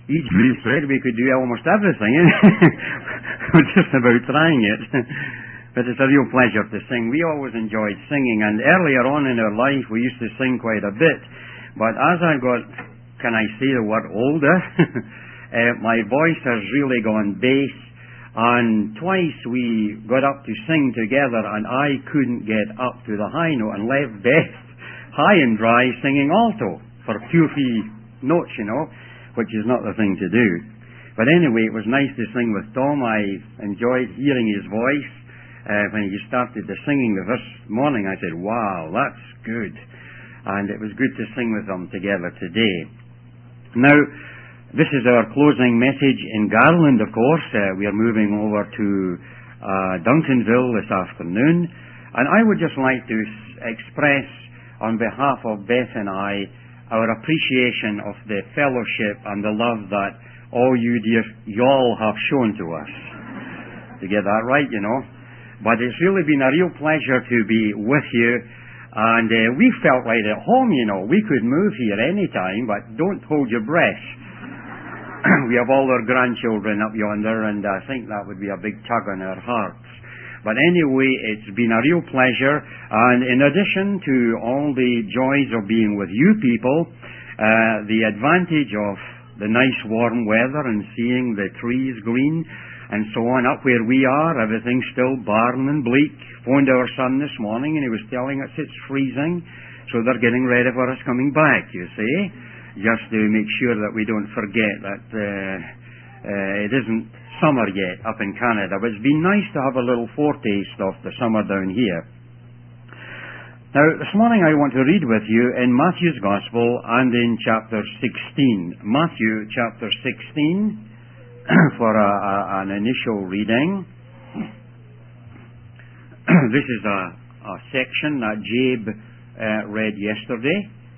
Each group said we could do almost everything. We're just about trying it. But it's a real pleasure to sing. We always enjoyed singing, and earlier on in our life we used to sing quite a bit. But as I got, can I say the word older, my voice has really gone bass, and twice we got up to sing together and I couldn't get up to the high note and left Beth high and dry singing alto for 2 or 3 notes, which is not the thing to do. But anyway, it was nice to sing with Tom. I enjoyed hearing his voice. When he started the singing the first morning, I said, wow, that's good. And it was good to sing with them together today. Now, this is our closing message in Garland, of course. We are moving over to Duncanville this afternoon. And I would just like to express, on behalf of Beth and I, our appreciation of the fellowship and the love that all you dear y'all have shown to us. To get that right, But it's really been a real pleasure to be with you. And we felt right at home, We could move here any time, but don't hold your breath. We have all our grandchildren up yonder, and I think that would be a big tug on our hearts. But anyway, it's been a real pleasure. And in addition to all the joys of being with you people, the advantage of the nice warm weather and seeing the trees green, and so on. Up where we are, everything's still barren and bleak. Phoned our son this morning, and he was telling us it's freezing, so they're getting ready for us coming back, you see, just to make sure that we don't forget that it isn't summer yet up in Canada. But it's been nice to have a little foretaste of the summer down here. Now, this morning I want to read with you in Matthew's Gospel and in chapter 16. Matthew chapter 16, for an initial reading. This is a section that Jabe read yesterday.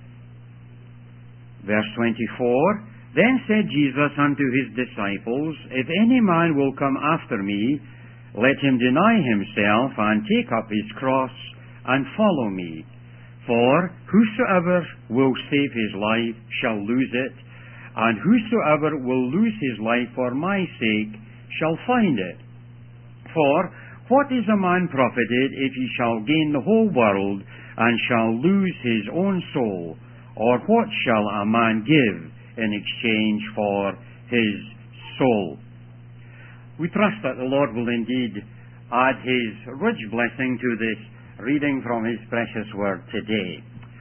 Verse 24. Then said Jesus unto his disciples, If any man will come after me, let him deny himself, and take up his cross, and follow me. For whosoever will save his life shall lose it, and whosoever will lose his life for my sake shall find it. For what is a man profited if he shall gain the whole world, and shall lose his own soul? Or what shall a man give in exchange for his soul? We trust that the Lord will indeed add his rich blessing to this reading from his precious word today.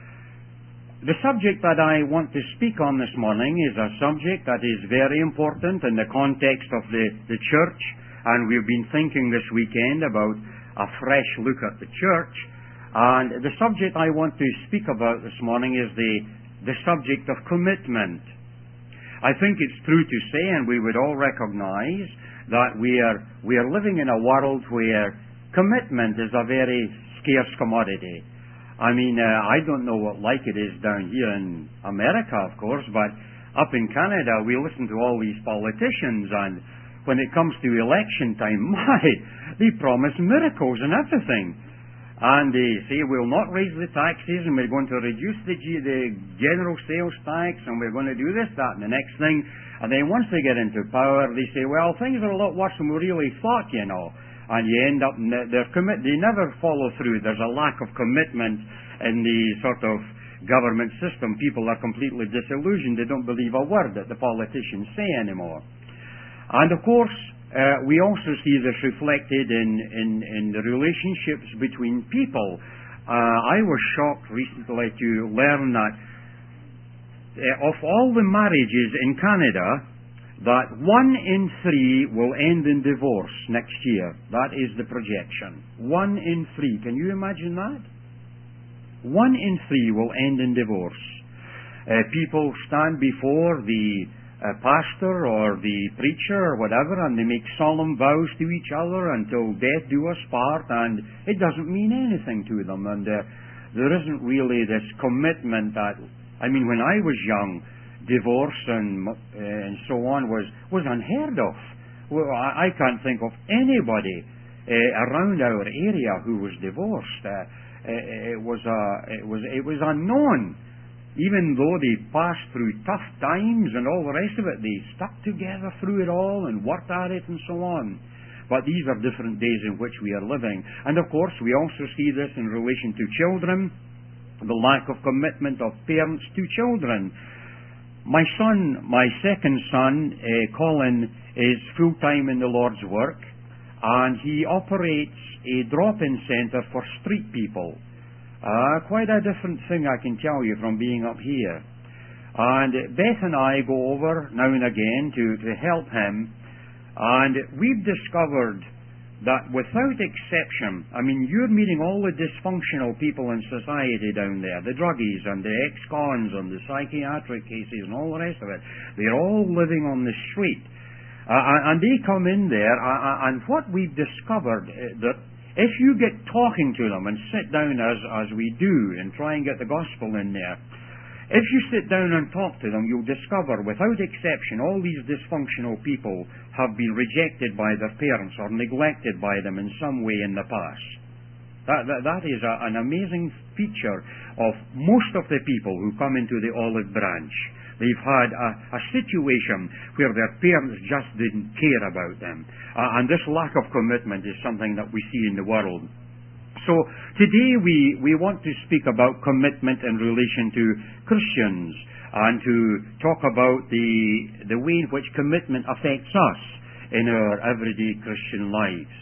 The subject that I want to speak on this morning is a subject that is very important in the context of the church, and we've been thinking this weekend about a fresh look at the church. And the subject I want to speak about this morning is the subject of commitment. I think it's true to say, and we would all recognize, that we are living in a world where commitment is a very scarce commodity. I mean, I don't know what like it is down here in America, of course, but up in Canada we listen to all these politicians, and when it comes to election time, they promise miracles and everything. And they say, we'll not raise the taxes, and we're going to reduce the general sales tax, and we're going to do this, that, and the next thing. And then once they get into power, they say, well, things are a lot worse than we really thought, And you end up, they never follow through. There's a lack of commitment in the sort of government system. People are completely disillusioned. They don't believe a word that the politicians say anymore. And of course, we also see this reflected in the relationships between people. I was shocked recently to learn that of all the marriages in Canada, that 1 in 3 will end in divorce next year. That is the projection. 1 in 3. Can you imagine that? 1 in 3 will end in divorce. People stand before the pastor or the preacher or whatever, and they make solemn vows to each other until death do us part, and it doesn't mean anything to them. And there isn't really this commitment that, when I was young, divorce and so on was unheard of. Well, I can't think of anybody around our area who was divorced. It was unknown. even though they passed through tough times and all the rest of it, they stuck together through it all and worked at it and so on. But these are different days in which we are living. And of course, we also see this in relation to children, the lack of commitment of parents to children. My son, my second son, Colin, is full-time in the Lord's work, and he operates a drop-in centre for street people. Quite a different thing, I can tell you, from being up here. And Beth and I go over now and again to help him, and we've discovered that without exception, I mean, you're meeting all the dysfunctional people in society down there, the druggies and the ex-cons and the psychiatric cases and all the rest of it. They're all living on the street. And they come in there, and what we've discovered, that if you get talking to them and sit down as we do and try and get the gospel in there, if you sit down and talk to them, you'll discover, without exception, all these dysfunctional people have been rejected by their parents or neglected by them in some way in the past. That is an amazing feature of most of the people who come into the Olive Branch. They've had a situation where their parents just didn't care about them. And this lack of commitment is something that we see in the world. So today we want to speak about commitment in relation to Christians and to talk about the way in which commitment affects us in our everyday Christian lives.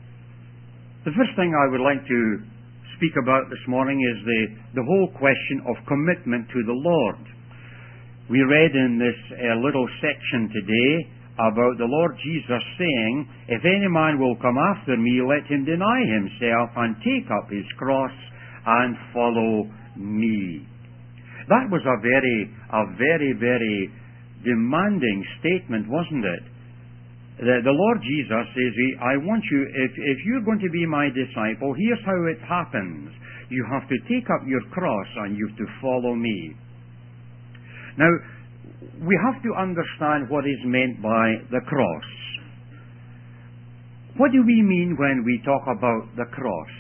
The first thing I would like to speak about this morning is the whole question of commitment to the Lord. We read in this little section today about the Lord Jesus saying, "If any man will come after me, let him deny himself and take up his cross and follow me." That was a very, very demanding statement, wasn't it? The Lord Jesus says, "I want you, if you're going to be my disciple, here's how it happens. You have to take up your cross and you have to follow me." Now, we have to understand what is meant by the cross. What do we mean when we talk about the cross?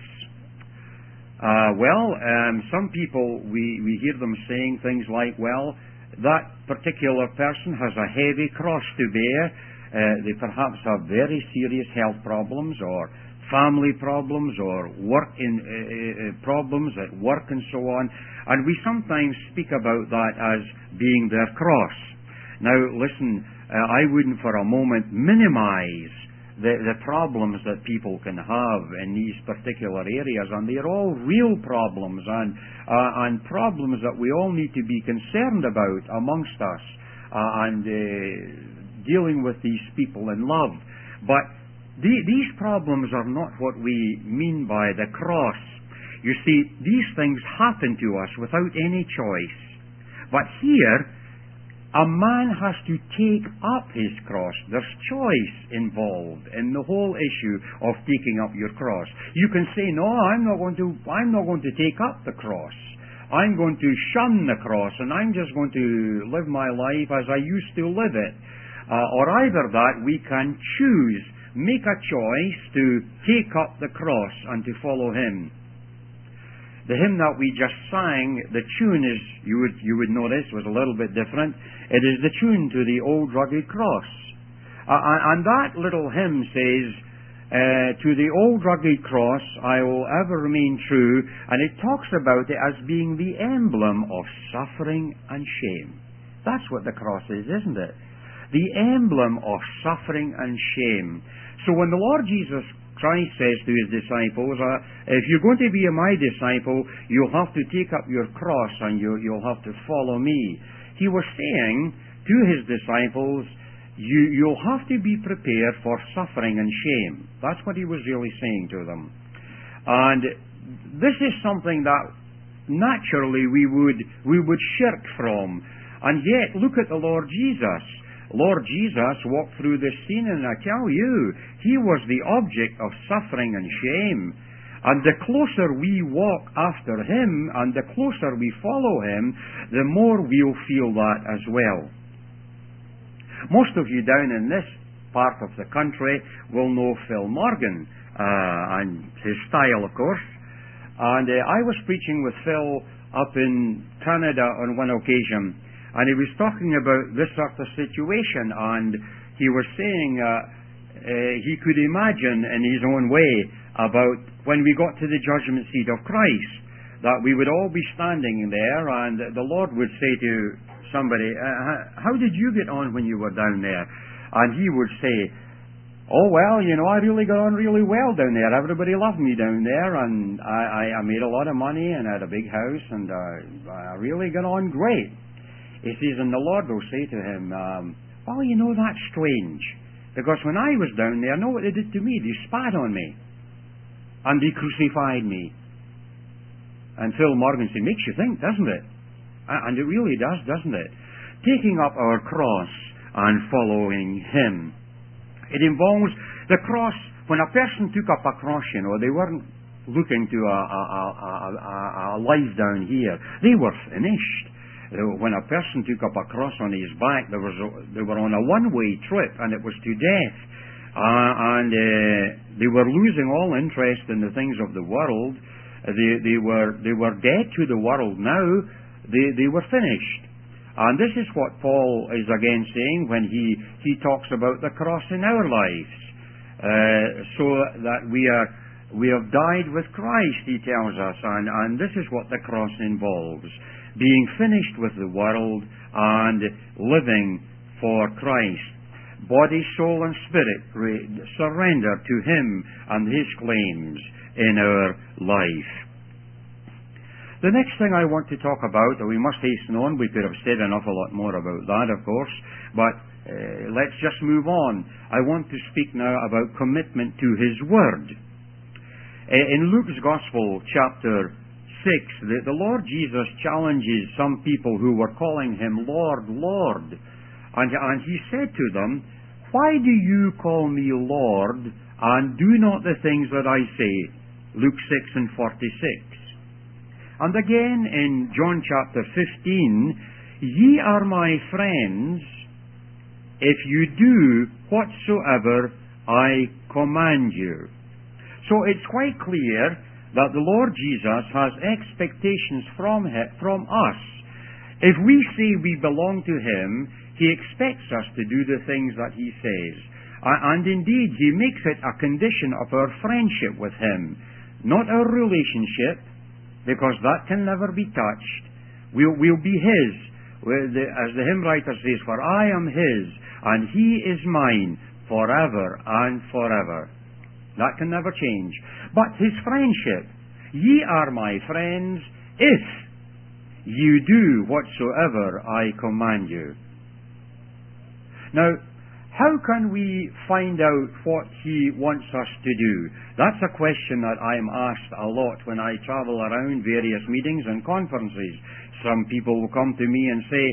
Some people, we hear them saying things like, well, that particular person has a heavy cross to bear. They perhaps have very serious health problems or family problems or work problems at work and so on. And we sometimes speak about that as being their cross. Now, listen, I wouldn't for a moment minimize the problems that people can have in these particular areas, and they're all real problems and problems that we all need to be concerned about amongst us and dealing with these people in love. But these problems are not what we mean by the cross. You see, these things happen to us without any choice. But here, a man has to take up his cross. There's choice involved in the whole issue of taking up your cross. You can say, "No, I'm not going to take up the cross. I'm going to shun the cross, and I'm just going to live my life as I used to live it." Or either that, we can choose, make a choice to take up the cross and to follow him. The hymn that we just sang, the tune is, you would notice, was a little bit different. It is the tune to the Old Rugged Cross. And that little hymn says, "To the old rugged cross I will ever remain true," and it talks about it as being the emblem of suffering and shame. That's what the cross is, isn't it? The emblem of suffering and shame. So when the Lord Jesus Christ says to his disciples, "If you're going to be my disciple, you'll have to take up your cross and you'll have to follow me," he was saying to his disciples, you'll have to be prepared for suffering and shame. That's what he was really saying to them. And this is something that naturally we would shirk from. And yet, look at the Lord Jesus. Lord Jesus walked through this scene, and I tell you, he was the object of suffering and shame. And the closer we walk after him, and the closer we follow him, the more we'll feel that as well. Most of you down in this part of the country will know Phil Morgan, and his style, of course. And I was preaching with Phil up in Canada on one occasion, and he was talking about this sort of situation, and he was saying he could imagine in his own way about when we got to the judgment seat of Christ, that we would all be standing there, and the Lord would say to somebody, how did you get on when you were down there? And he would say, oh, well, I really got on really well down there. Everybody loved me down there, and I made a lot of money, and I had a big house, and I really got on great. He says, and the Lord will say to him, well, that's strange, because when I was down there, know what they did to me? They spat on me, and they crucified me. And Phil Morganson makes you think, doesn't it? And it really does, doesn't it? Taking up our cross and following Him. It involves the cross. When a person took up a cross, they weren't looking to a life down here. They were finished. When a person took up a cross on his back, they were on a one-way trip, and it was to death. And they were losing all interest in the things of the world. They were dead to the world now. They were finished. And this is what Paul is again saying when he talks about the cross in our lives. So that we have died with Christ, he tells us, and this is what the cross involves. Being finished with the world and living for Christ. Body, soul and spirit surrender to Him and His claims in our life. The next thing I want to talk about, and we must hasten on, we could have said an awful lot more about that, of course, but let's just move on. I want to speak now about commitment to His Word. In Luke's Gospel, chapter 6, the Lord Jesus challenges some people who were calling Him Lord, Lord. And He said to them, why do you call me Lord, and do not the things that I say? Luke 6 and 46. And again in John chapter 15, ye are my friends if you do whatsoever I command you. So it's quite clear that the Lord Jesus has expectations from us. If we say we belong to Him, He expects us to do the things that He says. And indeed, He makes it a condition of our friendship with Him, not our relationship, because that can never be touched. We'll be His. As the hymn writer says, for I am His, and He is mine forever and forever. That can never change. But His friendship, ye are my friends if you do whatsoever I command you. Now, how can we find out what He wants us to do? That's a question that I'm asked a lot when I travel around various meetings and conferences. Some people will come to me and say,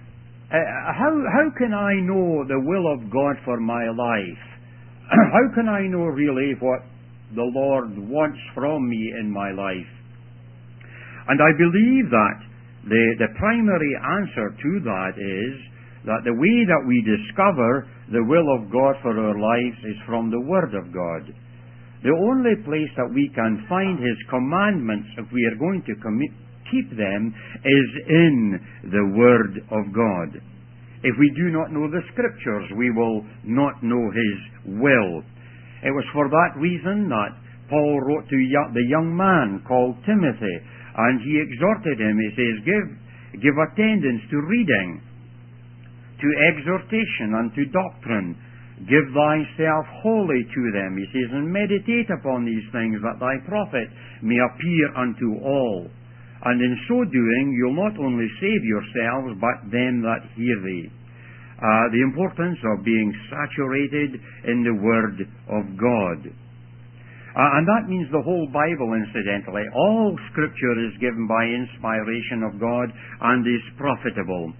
how can I know the will of God for my life? How can I know really what the Lord wants from me in my life? And I believe that the primary answer to that is that the way that we discover the will of God for our lives is from the Word of God. The only place that we can find His commandments, if we are going to keep them, is in the Word of God. If we do not know the Scriptures, we will not know His will. It was for that reason that Paul wrote to the young man called Timothy, and he exhorted him. He says, give attendance to reading, to exhortation, and to doctrine. Give thyself wholly to them, he says, and meditate upon these things, that thy profit may appear unto all. And in so doing, you'll not only save yourselves, but them that hear thee. The importance of being saturated in the Word of God. And that means the whole Bible, incidentally. All Scripture is given by inspiration of God and is profitable.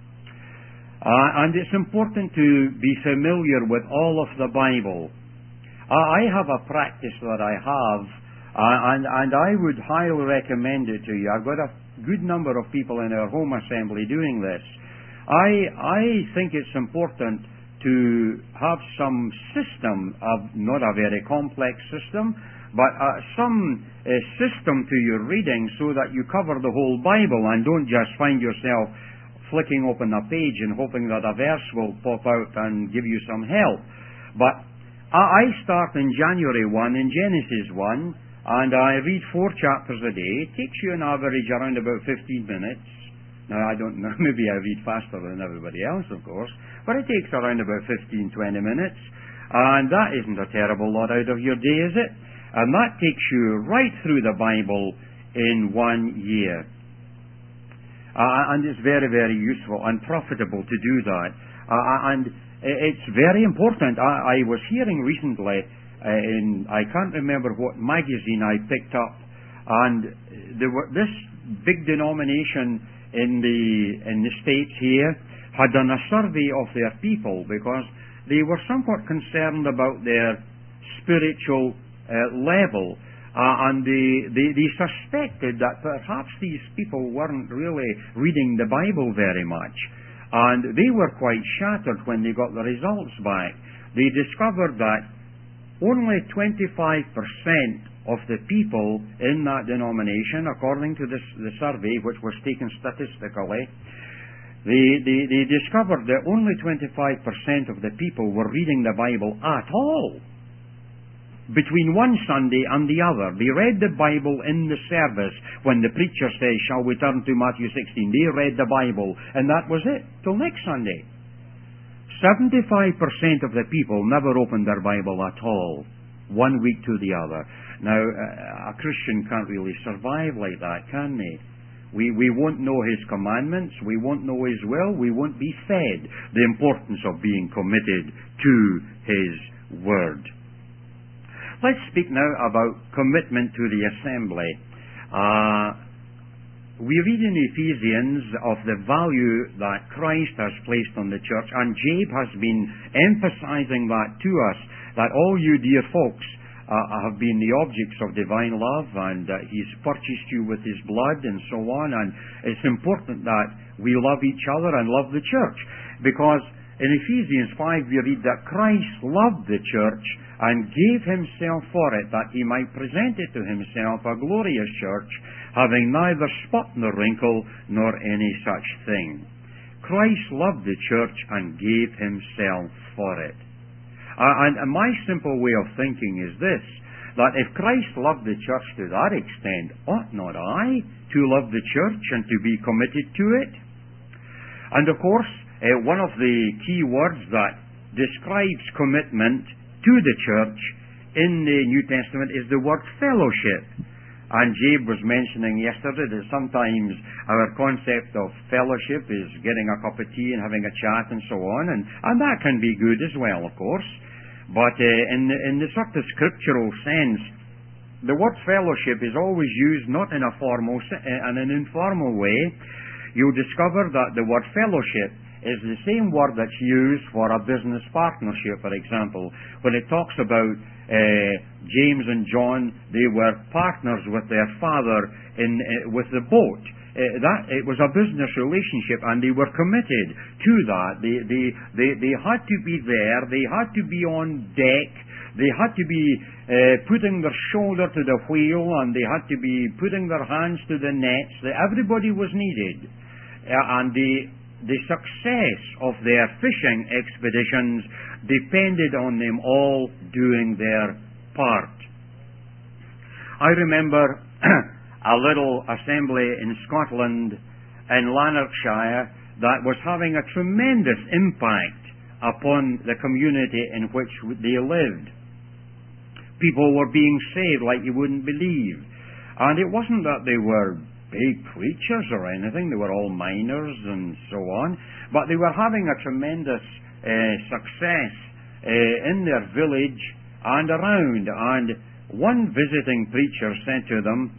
And it's important to be familiar with all of the Bible. I have a practice that I have, and I would highly recommend it to you. I've got a good number of people in our home assembly doing this. I think it's important to have some system, of not a very complex system, but some system to your reading so that you cover the whole Bible and don't just find yourself flicking open a page and hoping that a verse will pop out and give you some help. But I start in January 1 in Genesis 1, and I read 4 chapters a day. It takes you an average around about 15 minutes. Now, I don't know, maybe I read faster than everybody else, of course, but it takes around about 15, 20 minutes, and that isn't a terrible lot out of your day, is it? And that takes you right through the Bible in 1 year. And it's very, very useful and profitable to do that. And it's very important. I was hearing recently, I can't remember what magazine I picked up, and this big denomination in the States here had done a survey of their people because they were somewhat concerned about their spiritual level. And they suspected that perhaps these people weren't really reading the Bible very much. And they were quite shattered when they got the results back. They discovered that only 25% of the people in that denomination, according to the survey, which was taken statistically, they discovered that only 25% of the people were reading the Bible at all. Between one Sunday and the other, they read the Bible in the service. When the preacher says, "Shall we turn to Matthew 16?" they read the Bible, and that was it, till next Sunday. 75% of the people never opened their Bible at all, one week to the other. Now, a Christian can't really survive like that, can they? We won't know His commandments, we won't know His will, we won't be fed the importance of being committed to His Word. Let's speak now about commitment to the assembly. We read in Ephesians of the value that Christ has placed on the church, and Jabe has been emphasizing that to us, that all you dear folks have been the objects of divine love, and He's purchased you with His blood and so on, and it's important that we love each other and love the church, because in Ephesians 5 we read that Christ loved the church and gave Himself for it, that He might present it to Himself a glorious church, having neither spot nor wrinkle nor any such thing. Christ loved the church and gave Himself for it. And my simple way of thinking is this, that if Christ loved the church to that extent, ought not I to love the church and to be committed to it? And of course, one of the key words that describes commitment to the church in the New Testament is the word fellowship. And Jabe was mentioning yesterday that sometimes our concept of fellowship is getting a cup of tea and having a chat and so on, and that can be good as well, of course. But in the sort of scriptural sense, the word fellowship is always used not in a formal and an informal way. You'll discover that the word fellowship is the same word that's used for a business partnership, for example. When it talks about James and John, they were partners with their father with the boat. It was a business relationship, and they were committed to that. They had to be there. They had to be on deck. They had to be putting their shoulder to the wheel, and they had to be putting their hands to the nets. Everybody was needed, and the success of their fishing expeditions depended on them all doing their part. I remember a little assembly in Scotland, in Lanarkshire, that was having a tremendous impact upon the community in which they lived. People were being saved like you wouldn't believe. And it wasn't that they were big preachers or anything, they were all miners and so on, but they were having a tremendous success in their village and around. And one visiting preacher said to them,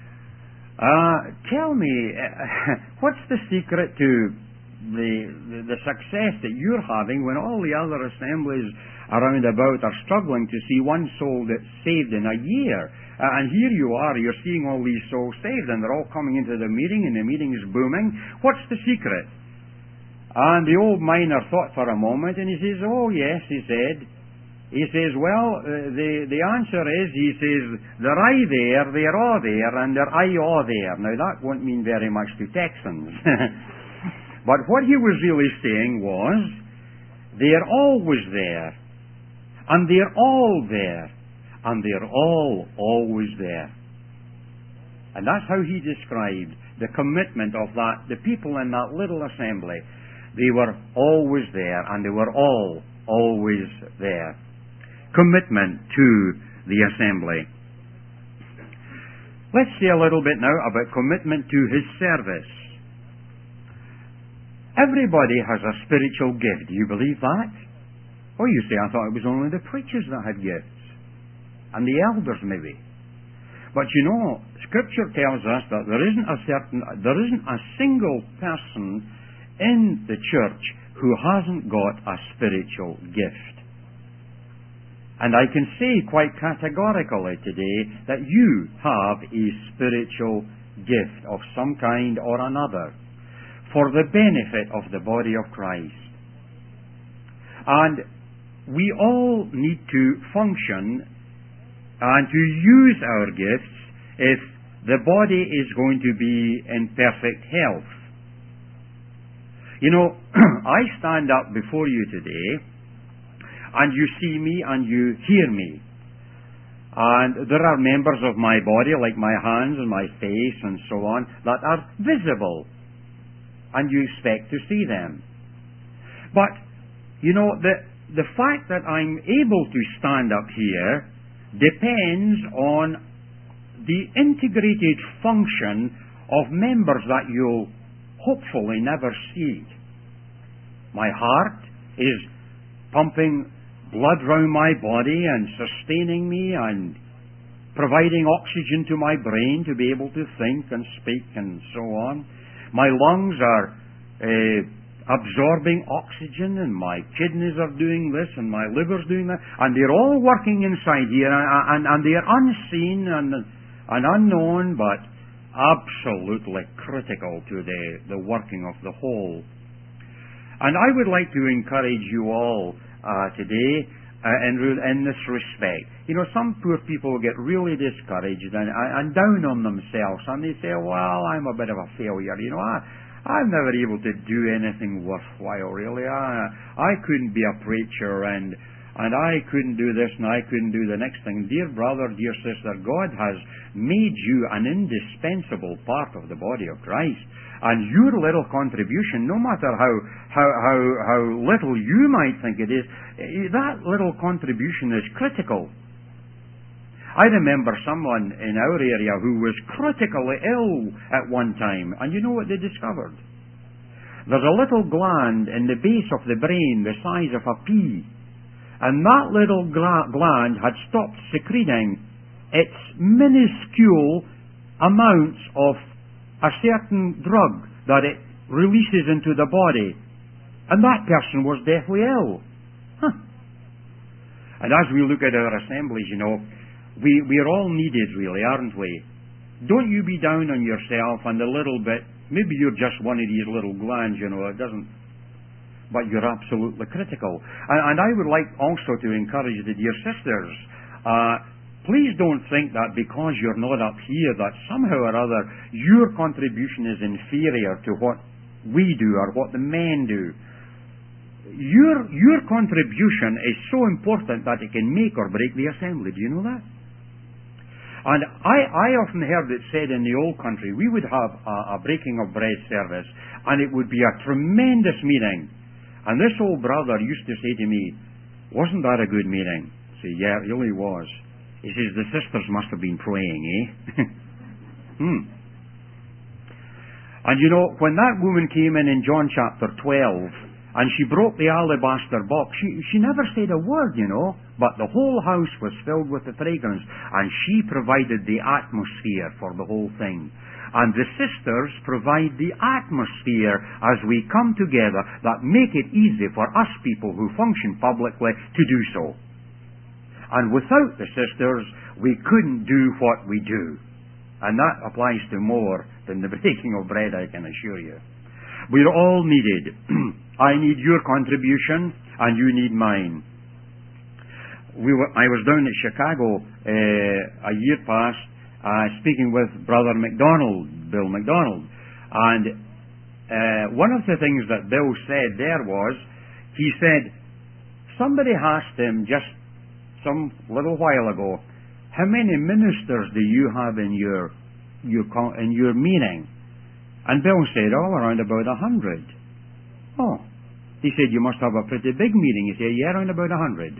tell me, what's the secret to the success that you're having when all the other assemblies around about are struggling to see one soul that's saved in a year? And here you are, you're seeing all these souls saved, and they're all coming into the meeting, and the meeting is booming. What's the secret? And the old miner thought for a moment, and he says, "Oh, yes," he said. He says, "Well, the answer is," he says, "they're aye there, they're all there, and they're aye all there." Now, that won't mean very much to Texans. But what he was really saying was, they're always there, and they're all there, and they're all always there. And that's how he described the commitment of the people in that little assembly. They were always there, and they were all always there. Commitment to the assembly. Let's say a little bit now about commitment to his service. Everybody has a spiritual gift. Do you believe that? Oh, you say, "I thought it was only the preachers that had gifts. And the elders, maybe." But you know, Scripture tells us that there isn't a single person in the church who hasn't got a spiritual gift. And I can say quite categorically today that you have a spiritual gift of some kind or another for the benefit of the body of Christ. And we all need to function and to use our gifts if the body is going to be in perfect health. You know, I stand up before you today, and you see me and you hear me. And there are members of my body, like my hands and my face and so on, that are visible. And you expect to see them. But, you know, the fact that I'm able to stand up here depends on the integrated function of members that you'll hopefully never see. My heart is pumping blood round my body and sustaining me and providing oxygen to my brain to be able to think and speak and so on. My lungs are absorbing oxygen, and my kidneys are doing this, and my liver's doing that, and they're all working inside here, and they're unseen and unknown, but absolutely critical to the working of the whole. And I would like to encourage you all today in this respect. You know, some poor people get really discouraged and down on themselves, and they say, "Well, I'm a bit of a failure. You know, I'm never able to do anything worthwhile, really. I couldn't be a preacher, and I couldn't do this, and I couldn't do the next thing." Dear brother, dear sister, God has made you an indispensable part of the body of Christ. And your little contribution, no matter how little you might think it is, that little contribution is critical. I remember someone in our area who was critically ill at one time, and you know what they discovered? There's a little gland in the base of the brain the size of a pea, and that little gland had stopped secreting its minuscule amounts of a certain drug that it releases into the body, and that person was deathly ill. And as we look at our assemblies, you know, we're all needed, really, aren't we? Don't you be down on yourself and a little bit. Maybe you're just one of these little glands, you know, it doesn't, but you're absolutely critical. And I would like also to encourage the dear sisters, please don't think that because you're not up here that somehow or other your contribution is inferior to what we do or what the men do. Your contribution is so important that it can make or break the assembly. Do you know that? And I often heard it said in the old country, we would have a breaking of bread service, and it would be a tremendous meeting. And this old brother used to say to me, "Wasn't that a good meeting?" I say, "Yeah, it really was." He says, "The sisters must have been praying, eh?" And you know, when that woman came in John chapter 12, and she broke the alabaster box, she never said a word, you know, but the whole house was filled with the fragrance, and she provided the atmosphere for the whole thing. And the sisters provide the atmosphere as we come together that make it easy for us people who function publicly to do so. And without the sisters, we couldn't do what we do. And that applies to more than the breaking of bread, I can assure you. We're all needed. I need your contribution, and you need mine. I was down at Chicago a year past, speaking with Brother McDonald, Bill McDonald, and one of the things that Bill said there was, he said, somebody asked him just some little while ago, how many ministers do you have in your meeting? And Bill said, around about 100. Oh. He said, you must have a pretty big meeting. He said, yeah, around about 100.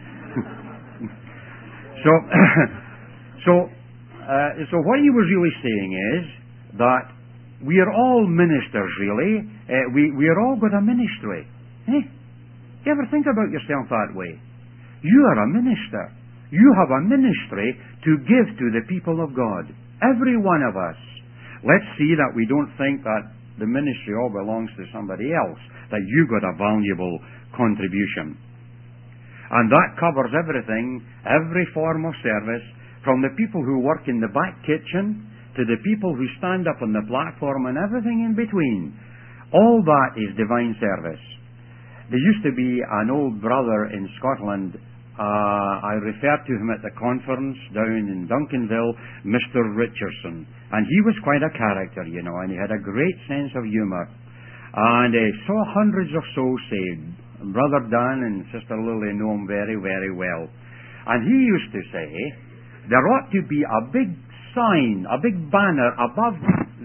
So what he was really saying is that we are all ministers, really. We are all got a ministry. You ever think about yourself that way? You are a minister. You have a ministry to give to the people of God. Every one of us. Let's see that we don't think that the ministry all belongs to somebody else, that you got a valuable contribution. And that covers everything, every form of service, from the people who work in the back kitchen to the people who stand up on the platform and everything in between. All that is divine service. There used to be an old brother in Scotland. I referred to him at the conference down in Duncanville, Mr. Richardson. And he was quite a character, and he had a great sense of humour. And he saw hundreds of souls saved. Brother Dan and Sister Lily know him very, very well. And he used to say, there ought to be a big sign, a big banner above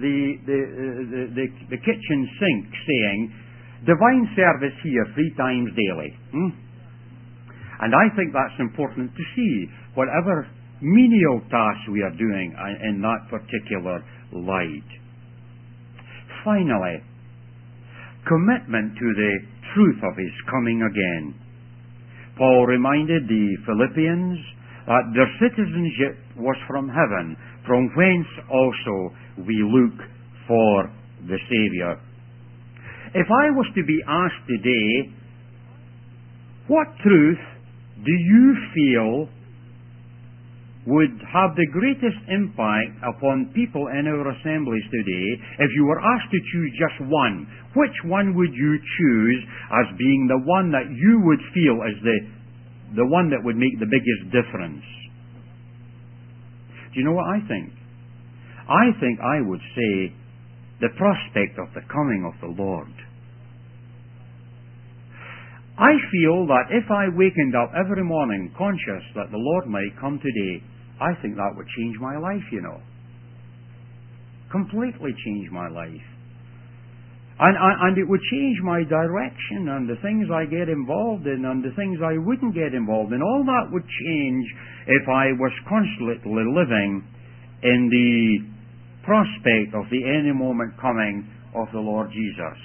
the kitchen sink saying, divine service here 3 times daily. And I think that's important to see, whatever menial tasks we are doing in that particular light. Finally, commitment to the truth of His coming again. Paul reminded the Philippians that their citizenship was from heaven, from whence also we look for the Saviour. If I was to be asked today, what truth do you feel would have the greatest impact upon people in our assemblies today? If you were asked to choose just one, which one would you choose as being the one that you would feel as the one that would make the biggest difference? Do you know what I think? I think I would say the prospect of the coming of the Lord. I feel that if I wakened up every morning conscious that the Lord might come today, I think that would change my life, Completely change my life. And it would change my direction and the things I get involved in and the things I wouldn't get involved in. All that would change if I was constantly living in the prospect of the any moment coming of the Lord Jesus.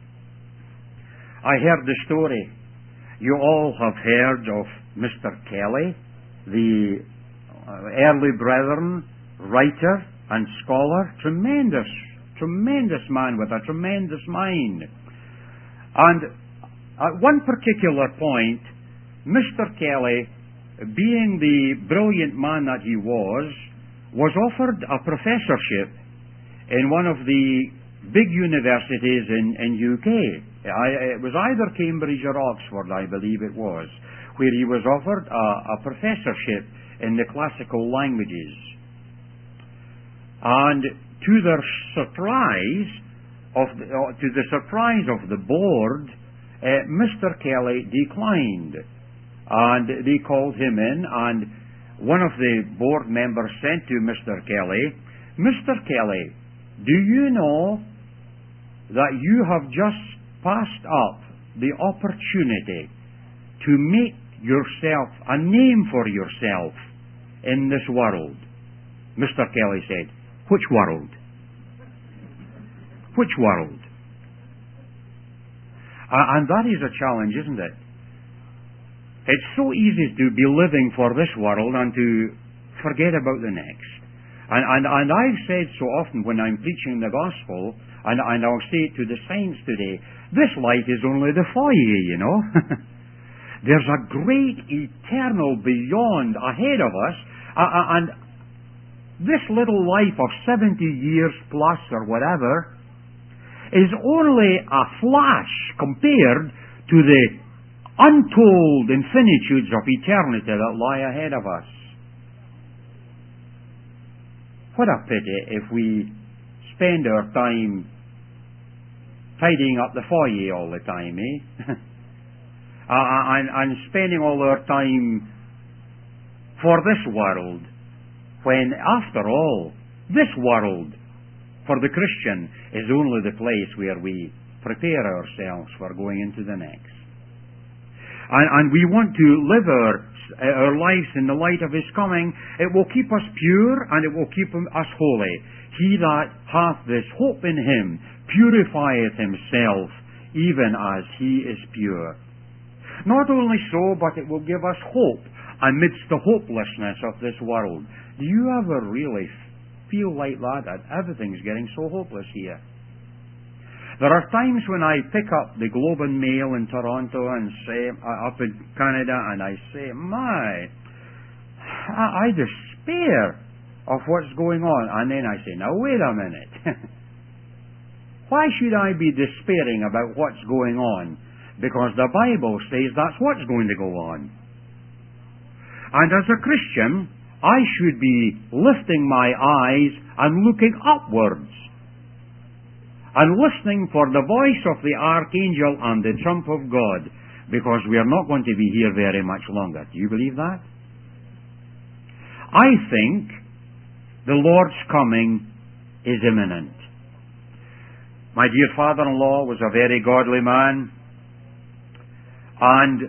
I heard the story. You all have heard of Mr. Kelly, the early brethren, writer and scholar, tremendous man with a tremendous mind. And at one particular point, Mr. Kelly, being the brilliant man that he was offered a professorship in one of the big universities in UK. It was either Cambridge or Oxford, I believe it was, where he was offered a professorship in the classical languages. And to the surprise of the board, Mr. Kelly declined, and they called him in, and one of the board members said to Mr. Kelly, Mr. Kelly, do you know that you have just passed up the opportunity to make yourself a name for yourself in this world? Mr. Kelly said, which world? Which world? And that is a challenge, isn't it? It's so easy to be living for this world and to forget about the next. And I've said so often when I'm preaching the gospel, and I'll say it to the saints today, this life is only the foyer, There's a great eternal beyond ahead of us, and this little life of 70 years plus or whatever, is only a flash compared to the untold infinitudes of eternity that lie ahead of us. What a pity if we spend our time tidying up the foyer all the time, eh? and spending all our time for this world, when, after all, this world, for the Christian, is only the place where we prepare ourselves for going into the next. And we want to live our lives in the light of His coming. It will keep us pure, and it will keep us holy. He that hath this hope in Him purifieth himself, even as He is pure. Not only so, but it will give us hope amidst the hopelessness of this world. Do you ever really feel like that everything's getting so hopeless here? There are times when I pick up the Globe and Mail in Toronto and say, up in Canada, and I say, I despair of what's going on. And then I say, now wait a minute. Why should I be despairing about what's going on? Because the Bible says that's what's going to go on. And as a Christian, I should be lifting my eyes and looking upwards, and listening for the voice of the archangel and the trump of God, because we are not going to be here very much longer. Do you believe that? I think the Lord's coming is imminent. My dear father-in-law was a very godly man, and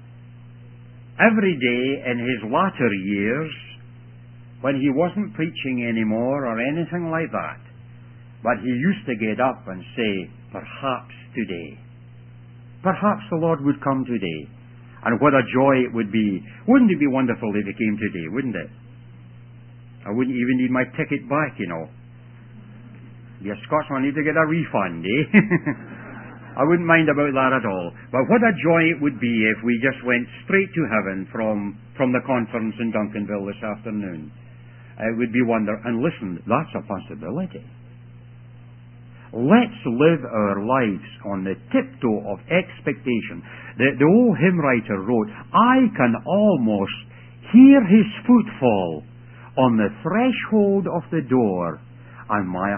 every day in his latter years, when he wasn't preaching anymore or anything like that, but he used to get up and say, perhaps today. Perhaps the Lord would come today. And what a joy it would be. Wouldn't it be wonderful if He came today, wouldn't it? I wouldn't even need my ticket back, you know. Be a Scotsman, I need to get a refund, eh? I wouldn't mind about that at all. But what a joy it would be if we just went straight to heaven from the conference in Duncanville this afternoon. It would be wonderful. And listen, that's a possibility. Let's live our lives on the tiptoe of expectation. The old hymn writer wrote, I can almost hear His footfall on the threshold of the door, and my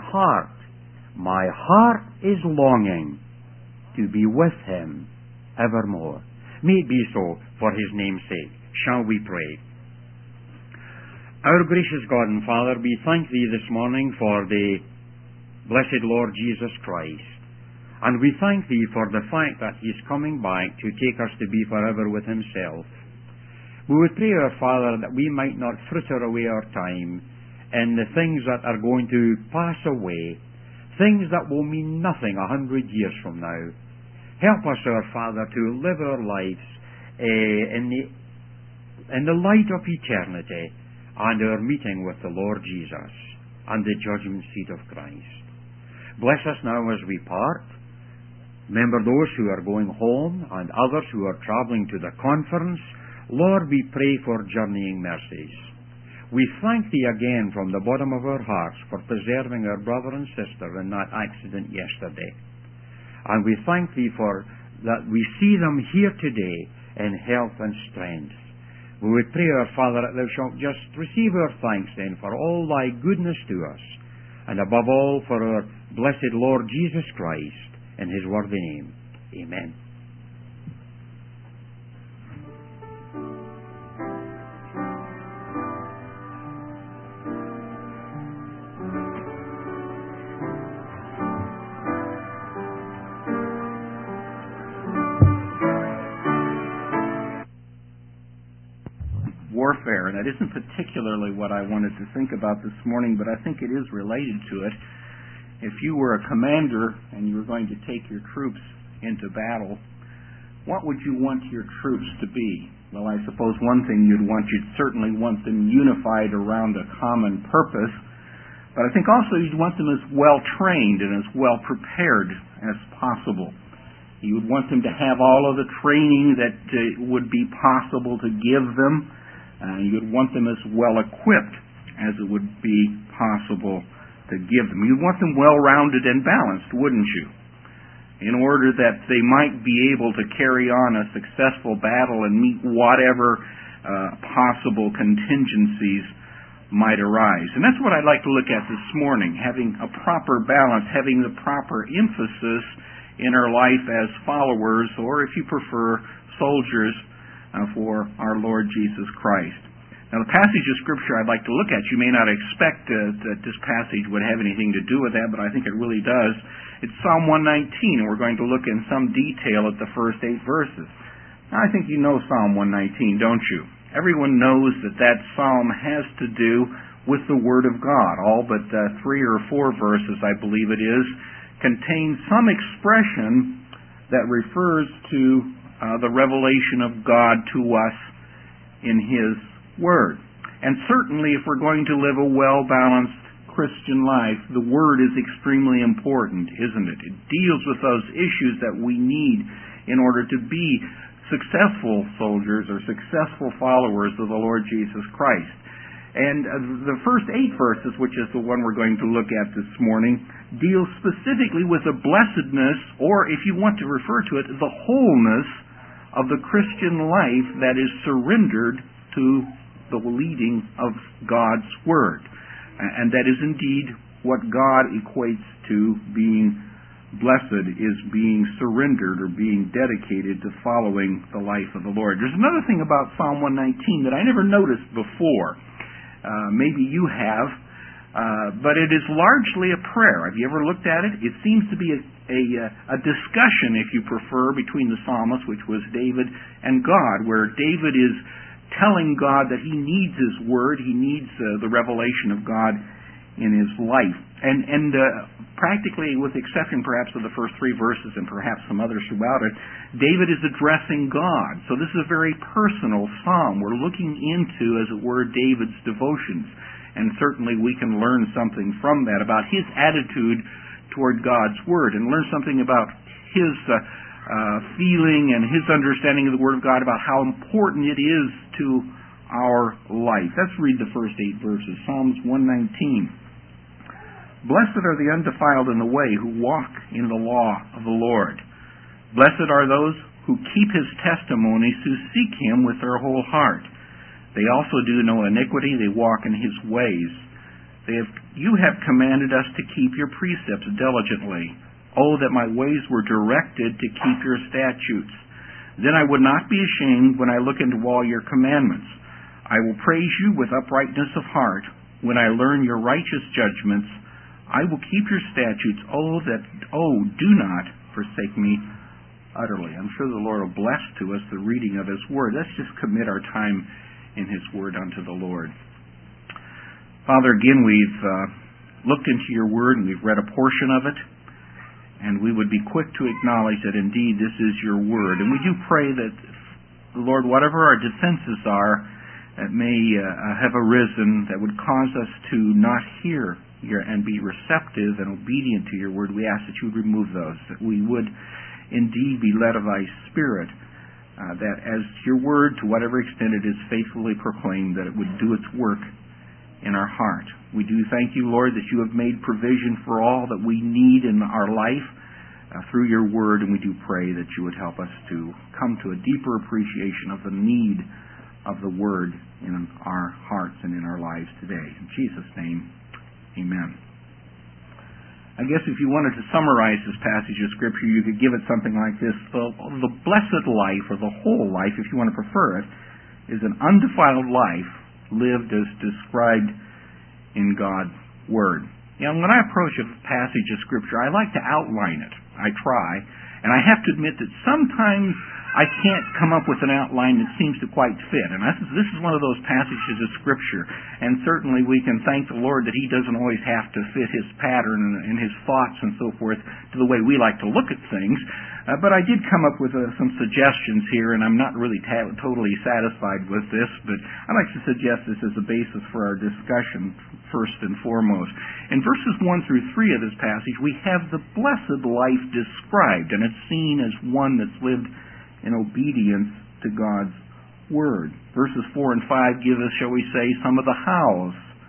heart is longing to be with Him evermore. May it be so for His name's sake. Shall we pray? Our gracious God and Father, we thank Thee this morning for the blessed Lord Jesus Christ. And we thank Thee for the fact that He's coming back to take us to be forever with Himself. We would pray, our Father, that we might not fritter away our time in the things that are going to pass away, things that will mean nothing 100 years from now. Help us, our Father, to live our lives in the light of eternity and our meeting with the Lord Jesus and the judgment seat of Christ. Bless us now as we part. Remember those who are going home and others who are travelling to the conference. Lord, we pray for journeying mercies. We thank Thee again from the bottom of our hearts for preserving our brother and sister in that accident yesterday. And we thank Thee for that we see them here today in health and strength. We would pray, our Father, that Thou shalt just receive our thanks then for all Thy goodness to us, and above all for our blessed Lord Jesus Christ, in His worthy name. Amen. Warfare, and it isn't particularly what I wanted to think about this morning, but I think it is related to it. If you were a commander and you were going to take your troops into battle, what would you want your troops to be? Well, I suppose one thing you'd certainly want them unified around a common purpose, but I think also you'd want them as well trained and as well prepared as possible. You would want them to have all of the training that would be possible to give them. You would want them as well equipped as it would be possible to give them. You'd want them well-rounded and balanced, wouldn't you? In order that they might be able to carry on a successful battle and meet whatever possible contingencies might arise. And that's what I'd like to look at this morning, having a proper balance, having the proper emphasis in our life as followers, or if you prefer, soldiers for our Lord Jesus Christ. Now, the passage of Scripture I'd like to look at, you may not expect that this passage would have anything to do with that, but I think it really does. It's Psalm 119, and we're going to look in some detail at the first 8 verses. Now, I think you know Psalm 119, don't you? Everyone knows that psalm has to do with the Word of God. All but 3 or 4 verses, I believe it is, contain some expression that refers to the revelation of God to us in His Word. And certainly, if we're going to live a well-balanced Christian life, the Word is extremely important, isn't it? It deals with those issues that we need in order to be successful soldiers or successful followers of the Lord Jesus Christ. And the first 8 verses, which is the one we're going to look at this morning, deal specifically with the blessedness, or if you want to refer to it, the wholeness of the Christian life that is surrendered to the leading of God's Word. And that is indeed what God equates to being blessed, is being surrendered or being dedicated to following the life of the Lord. There's another thing about Psalm 119 that I never noticed before. Maybe you have, but it is largely a prayer. Have you ever looked at it? It seems to be a discussion, if you prefer, between the psalmist, which was David, and God, where David is telling God that he needs His Word, he needs the revelation of God in his life. And practically, with the exception perhaps of the first 3 verses and perhaps some others throughout it, David is addressing God. So this is a very personal psalm. We're looking into, as it were, David's devotions. And certainly we can learn something from that about his attitude toward God's Word, and learn something about his feeling and his understanding of the Word of God, about how important it is to our life. Let's read the first 8 verses. Psalms 119. Blessed are the undefiled in the way, who walk in the law of the Lord. Blessed are those who keep His testimonies, who seek Him with their whole heart. They also do no iniquity, they walk in His ways. You have commanded us to keep Your precepts diligently. Oh, that my ways were directed to keep Your statutes. Then I would not be ashamed when I look into all Your commandments. I will praise You with uprightness of heart. When I learn Your righteous judgments, I will keep Your statutes. Do not forsake me utterly. I'm sure the Lord will bless to us the reading of His Word. Let's just commit our time in His Word unto the Lord. Father, again, we've looked into Your Word and we've read a portion of it, and we would be quick to acknowledge that indeed this is Your Word. And we do pray that, Lord, whatever our defenses are that may have arisen that would cause us to not hear and be receptive and obedient to Your Word, we ask that You would remove those, that we would indeed be led of Thy Spirit, that as Your Word, to whatever extent it is faithfully proclaimed, that it would do its work in our heart. We do thank You, Lord, that You have made provision for all that we need in our life through Your Word, and we do pray that You would help us to come to a deeper appreciation of the need of the Word in our hearts and in our lives today. In Jesus' name, amen. I guess if you wanted to summarize this passage of Scripture, you could give it something like this. The blessed life, or the whole life, if you want to prefer it, is an undefiled life lived as described in God's Word. When I approach a passage of Scripture, I like to outline it. I try. And I have to admit that sometimes I can't come up with an outline that seems to quite fit. And this is one of those passages of Scripture. And certainly we can thank the Lord that He doesn't always have to fit His pattern and His thoughts and so forth to the way we like to look at things. But I did come up with some suggestions here, and I'm not really totally satisfied with this, but I'd like to suggest this as a basis for our discussion first and foremost. In verses 1 through 3 of this passage, we have the blessed life described, and it's seen as one that's lived in obedience to God's Word. Verses 4 and 5 give us, shall we say, some of the hows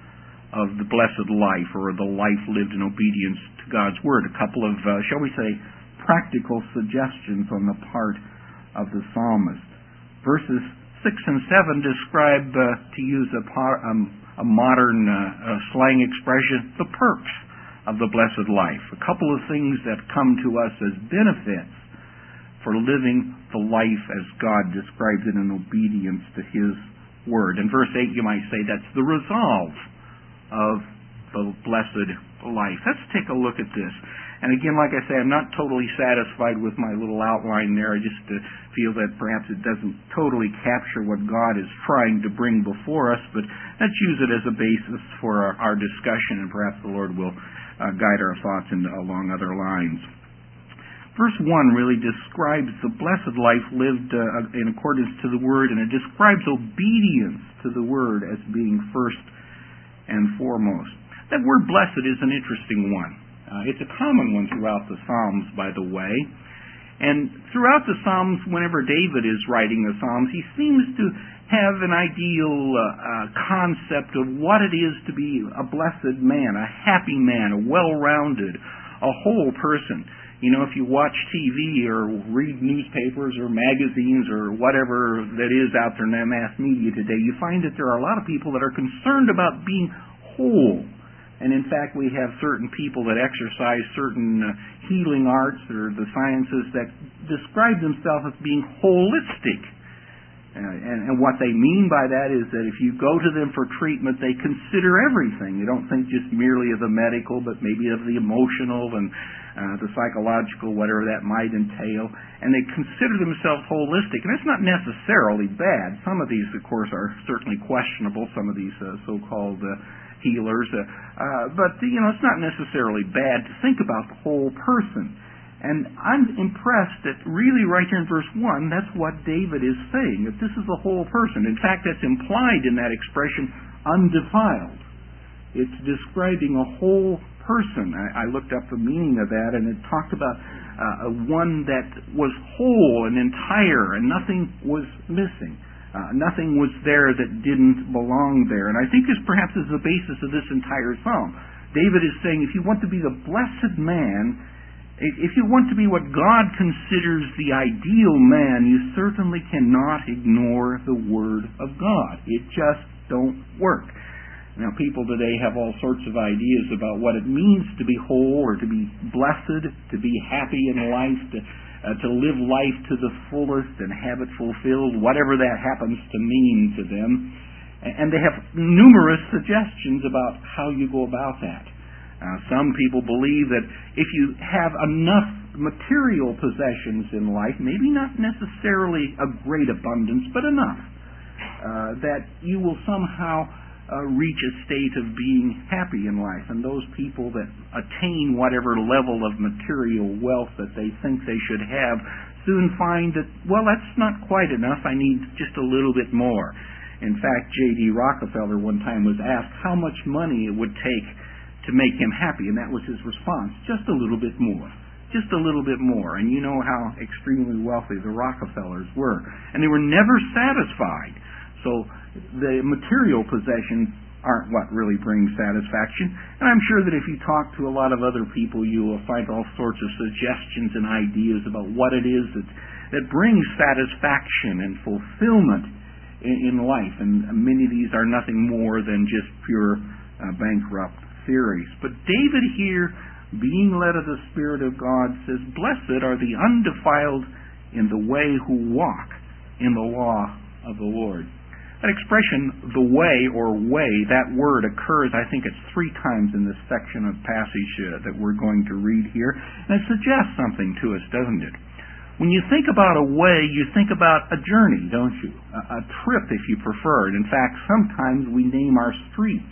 of the blessed life, or the life lived in obedience to God's Word. A couple of, shall we say, practical suggestions on the part of the psalmist. Verses 6 and 7 describe, to use a modern slang expression, the perks of the blessed life. A couple of things that come to us as benefits for living the life as God describes it in obedience to His Word. In verse 8 you might say that's the resolve of the blessed life. Let's take a look at this. And again, like I say, I'm not totally satisfied with my little outline there. I just feel that perhaps it doesn't totally capture what God is trying to bring before us, but let's use it as a basis for our discussion, and perhaps the Lord will guide our thoughts along other lines. Verse 1 really describes the blessed life lived in accordance to the Word, and it describes obedience to the Word as being first and foremost. That word blessed is an interesting one. It's a common one throughout the Psalms, by the way. And throughout the Psalms, whenever David is writing the Psalms, he seems to have an ideal concept of what it is to be a blessed man, a happy man, a well-rounded, a whole person. You know, if you watch TV or read newspapers or magazines or whatever that is out there in the mass media today, you find that there are a lot of people that are concerned about being whole. And in fact, we have certain people that exercise certain healing arts or the sciences that describe themselves as being holistic. And what they mean by that is that if you go to them for treatment, they consider everything. They don't think just merely of the medical, but maybe of the emotional and the psychological, whatever that might entail. And they consider themselves holistic. And it's not necessarily bad. Some of these, of course, are certainly questionable, some of these so-called healers. But, it's not necessarily bad to think about the whole person. And I'm impressed that really right here in verse 1, that's what David is saying, that this is the whole person. In fact, that's implied in that expression, undefiled. It's describing a whole person. I looked up the meaning of that, and it talked about one that was whole and entire, and nothing was missing. Nothing was there that didn't belong there. And I think this perhaps is the basis of this entire psalm. David is saying, if you want to be the blessed man, if you want to be what God considers the ideal man, you certainly cannot ignore the Word of God. It just don't work. Now, people today have all sorts of ideas about what it means to be whole or to be blessed, to be happy in life, to live life to the fullest and have it fulfilled, whatever that happens to mean to them. And they have numerous suggestions about how you go about that. Some people believe that if you have enough material possessions in life, maybe not necessarily a great abundance, but enough, that you will somehow reach a state of being happy in life. And those people that attain whatever level of material wealth that they think they should have soon find that, well, that's not quite enough. I need just a little bit more. In fact, J.D. Rockefeller one time was asked how much money it would take to make him happy, and that was his response, just a little bit more. Just a little bit more. And you know how extremely wealthy the Rockefellers were. And they were never satisfied. So the material possessions aren't what really brings satisfaction. And I'm sure that if you talk to a lot of other people, you will find all sorts of suggestions and ideas about what it is that brings satisfaction and fulfillment in life. And many of these are nothing more than just pure bankrupt theories. But David here, being led of the Spirit of God, says, "Blessed are the undefiled in the way who walk in the law of the Lord." That expression, the way or way, that word occurs, I think it's 3 times in this section of passage that we're going to read here. And it suggests something to us, doesn't it? When you think about a way, you think about a journey, don't you? A trip, if you prefer. And in fact, sometimes we name our streets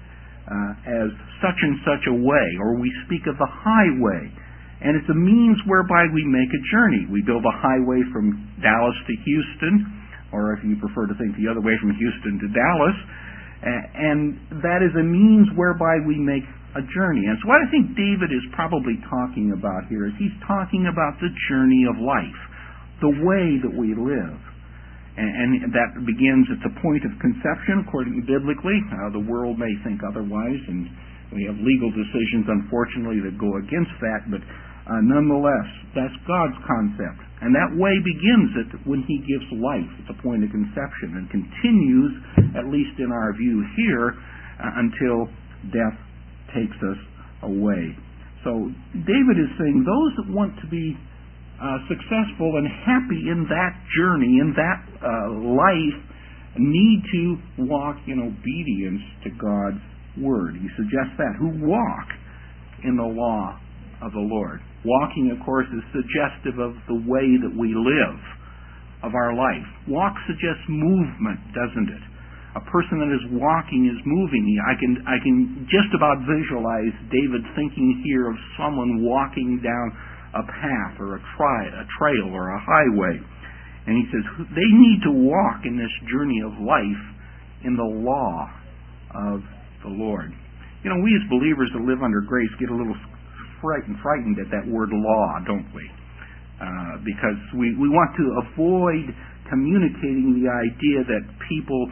as such and such a way, or we speak of the highway. And it's a means whereby we make a journey. We build a highway from Dallas to Houston, or if you prefer to think the other way, from Houston to Dallas, and that is a means whereby we make a journey. And so what I think David is probably talking about here is he's talking about the journey of life, the way that we live. And that begins at the point of conception, according biblically. The world may think otherwise, and we have legal decisions, unfortunately, that go against that, but nonetheless, that's God's concept. And that way begins when He gives life at the point of conception and continues, at least in our view here, until death takes us away. So David is saying those that want to be successful and happy in that journey, in that life, need to walk in obedience to God's Word. He suggests that. Who walk in the law of the Lord. Walking, of course, is suggestive of the way that we live, of our life. Walk suggests movement, doesn't it? A person that is walking is moving. I can just about visualize David thinking here of someone walking down a path or a trail or a highway. And he says they need to walk in this journey of life in the law of the Lord. You know, we as believers that live under grace get a little frightened at that word law, don't we? Because we want to avoid communicating the idea that people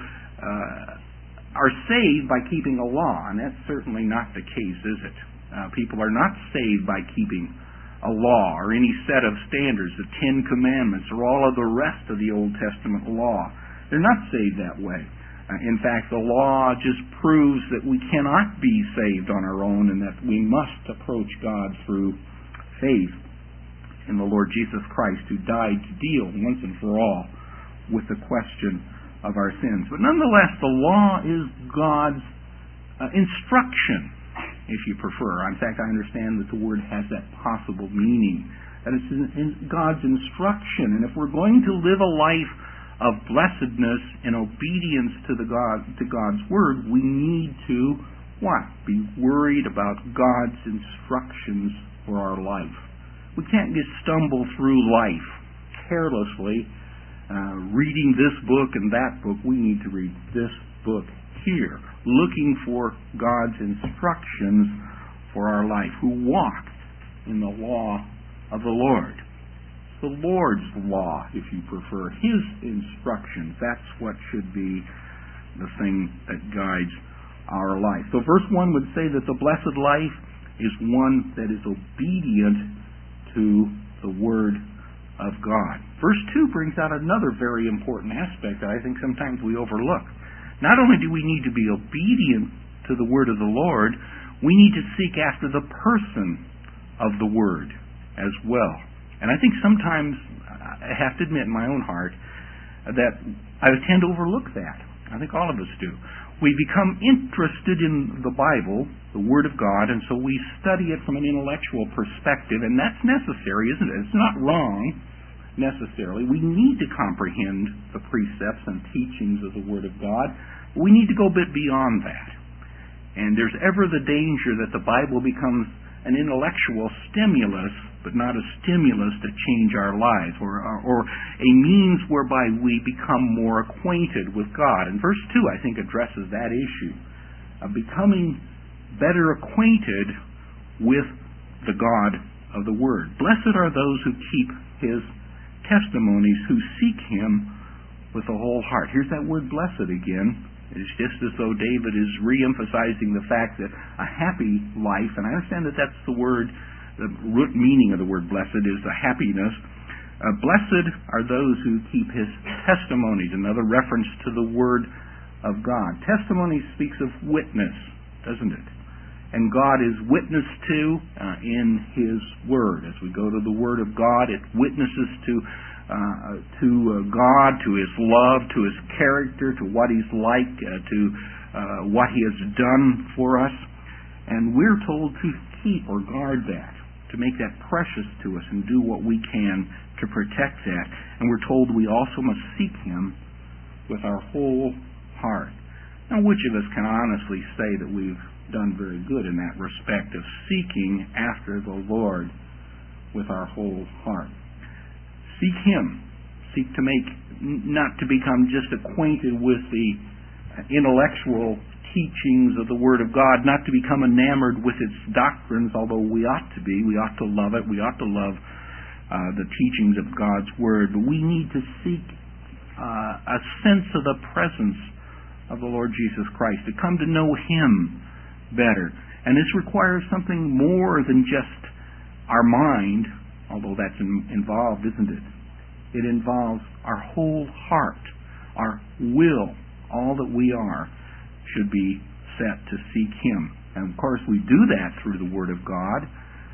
are saved by keeping a law, and that's certainly not the case, is it? People are not saved by keeping a law or any set of standards, the Ten Commandments or all of the rest of the Old Testament law. They're not saved that way. In fact, the law just proves that we cannot be saved on our own and that we must approach God through faith in the Lord Jesus Christ, who died to deal once and for all with the question of our sins. But nonetheless, the law is God's instruction, if you prefer. In fact, I understand that the word has that possible meaning, that it's God's instruction. And if we're going to live a life of blessedness and obedience to God's Word, we need to, what? Be worried about God's instructions for our life. We can't just stumble through life carelessly, reading this book and that book. We need to read this book here, looking for God's instructions for our life, who walk in the law of the Lord. The Lord's law, if you prefer, His instructions. That's what should be the thing that guides our life. So verse 1 would say that the blessed life is one that is obedient to the Word of God. Verse 2 brings out another very important aspect that I think sometimes we overlook. Not only do we need to be obedient to the Word of the Lord, we need to seek after the person of the Word as well. And I think sometimes, I have to admit in my own heart, that I tend to overlook that. I think all of us do. We become interested in the Bible, the Word of God, and so we study it from an intellectual perspective, and that's necessary, isn't it? It's not wrong, necessarily. We need to comprehend the precepts and teachings of the Word of God. We need to go a bit beyond that. And there's ever the danger that the Bible becomes an intellectual stimulus, but not a stimulus to change our lives, or a means whereby we become more acquainted with God. And verse 2, I think, addresses that issue of becoming better acquainted with the God of the Word. Blessed are those who keep His testimonies, who seek Him with the whole heart. Here's that word blessed again. It's just as though David is re-emphasizing the fact that a happy life, and I understand that that's the word, the root meaning of the word blessed is the happiness. Blessed are those who keep His testimonies, another reference to the Word of God. Testimony speaks of witness, doesn't it? And God is witnessed to in His Word. As we go to the Word of God, it witnesses to God, to His love, to His character, to what He's like, to what He has done for us. And we're told to keep or guard that, to make that precious to us and do what we can to protect that. And we're told we also must seek Him with our whole heart. Now, which of us can honestly say that we've done very good in that respect of seeking after the Lord with our whole heart? Seek Him. Seek to not to become just acquainted with the intellectual teachings of the Word of God, not to become enamored with its doctrines, although we ought to be. We ought to love it. We ought to love the teachings of God's Word. But we need to seek a sense of the presence of the Lord Jesus Christ, to come to know Him better. And this requires something more than just our mind, although that's involved, isn't it? It involves our whole heart, our will, all that we are should be set to seek Him. And of course we do that through the Word of God.